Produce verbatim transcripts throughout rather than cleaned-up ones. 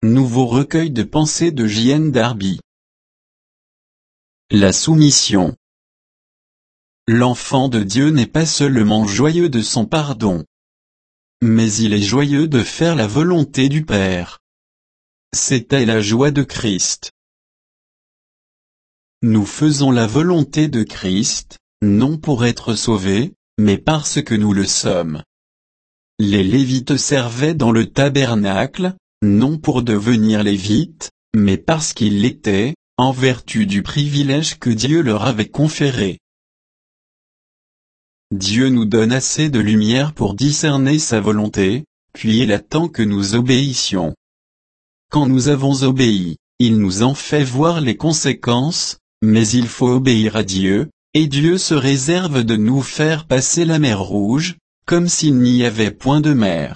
Nouveau recueil de pensées de J N Darby. La soumission. L'enfant de Dieu n'est pas seulement joyeux de son pardon, mais il est joyeux de faire la volonté du Père. C'était la joie de Christ. Nous faisons la volonté de Christ, non pour être sauvés, mais parce que nous le sommes. Les Lévites servaient dans le tabernacle, non pour devenir Lévites, mais parce qu'ils l'étaient, en vertu du privilège que Dieu leur avait conféré. Dieu nous donne assez de lumière pour discerner sa volonté, puis il attend que nous obéissions. Quand nous avons obéi, il nous en fait voir les conséquences, mais il faut obéir à Dieu, et Dieu se réserve de nous faire passer la mer Rouge, comme s'il n'y avait point de mer.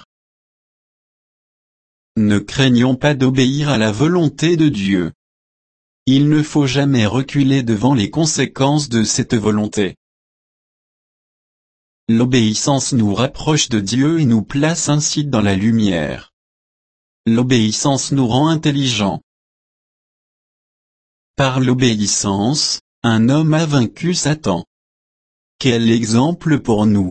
Ne craignons pas d'obéir à la volonté de Dieu. Il ne faut jamais reculer devant les conséquences de cette volonté. L'obéissance nous rapproche de Dieu et nous place ainsi dans la lumière. L'obéissance nous rend intelligents. Par l'obéissance, un homme a vaincu Satan. Quel exemple pour nous!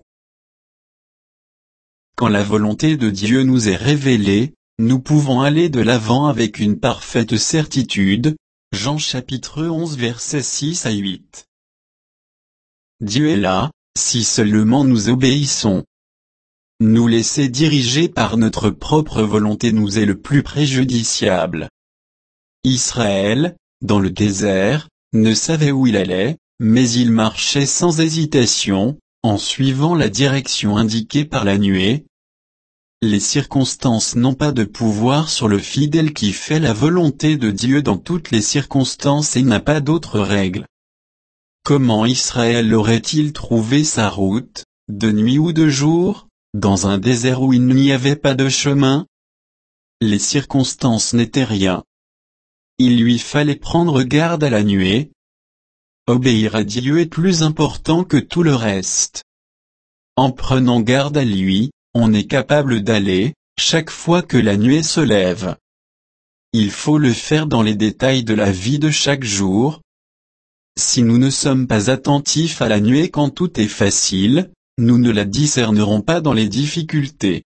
Quand la volonté de Dieu nous est révélée, nous pouvons aller de l'avant avec une parfaite certitude. Jean chapitre onze versets six à huit. Dieu est là, si seulement nous obéissons. Nous laisser diriger par notre propre volonté nous est le plus préjudiciable. Israël, dans le désert, ne savait où il allait, mais il marchait sans hésitation, en suivant la direction indiquée par la nuée. Les circonstances n'ont pas de pouvoir sur le fidèle qui fait la volonté de Dieu dans toutes les circonstances et n'a pas d'autre règle. Comment Israël aurait-il trouvé sa route, de nuit ou de jour, dans un désert où il n'y avait pas de chemin? Les circonstances n'étaient rien. Il lui fallait prendre garde à la nuée. Obéir à Dieu est plus important que tout le reste. En prenant garde à lui, on est capable d'aller, chaque fois que la nuée se lève. Il faut le faire dans les détails de la vie de chaque jour. Si nous ne sommes pas attentifs à la nuée quand tout est facile, nous ne la discernerons pas dans les difficultés.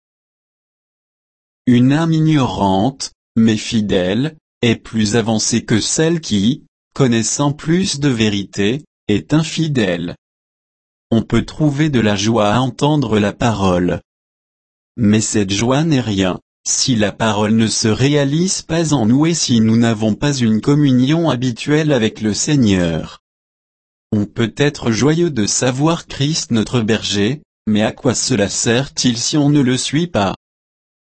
Une âme ignorante, mais fidèle, est plus avancée que celle qui, connaissant plus de vérité, est infidèle. On peut trouver de la joie à entendre la parole. Mais cette joie n'est rien, si la parole ne se réalise pas en nous et si nous n'avons pas une communion habituelle avec le Seigneur. On peut être joyeux de savoir Christ notre berger, mais à quoi cela sert-il si on ne le suit pas?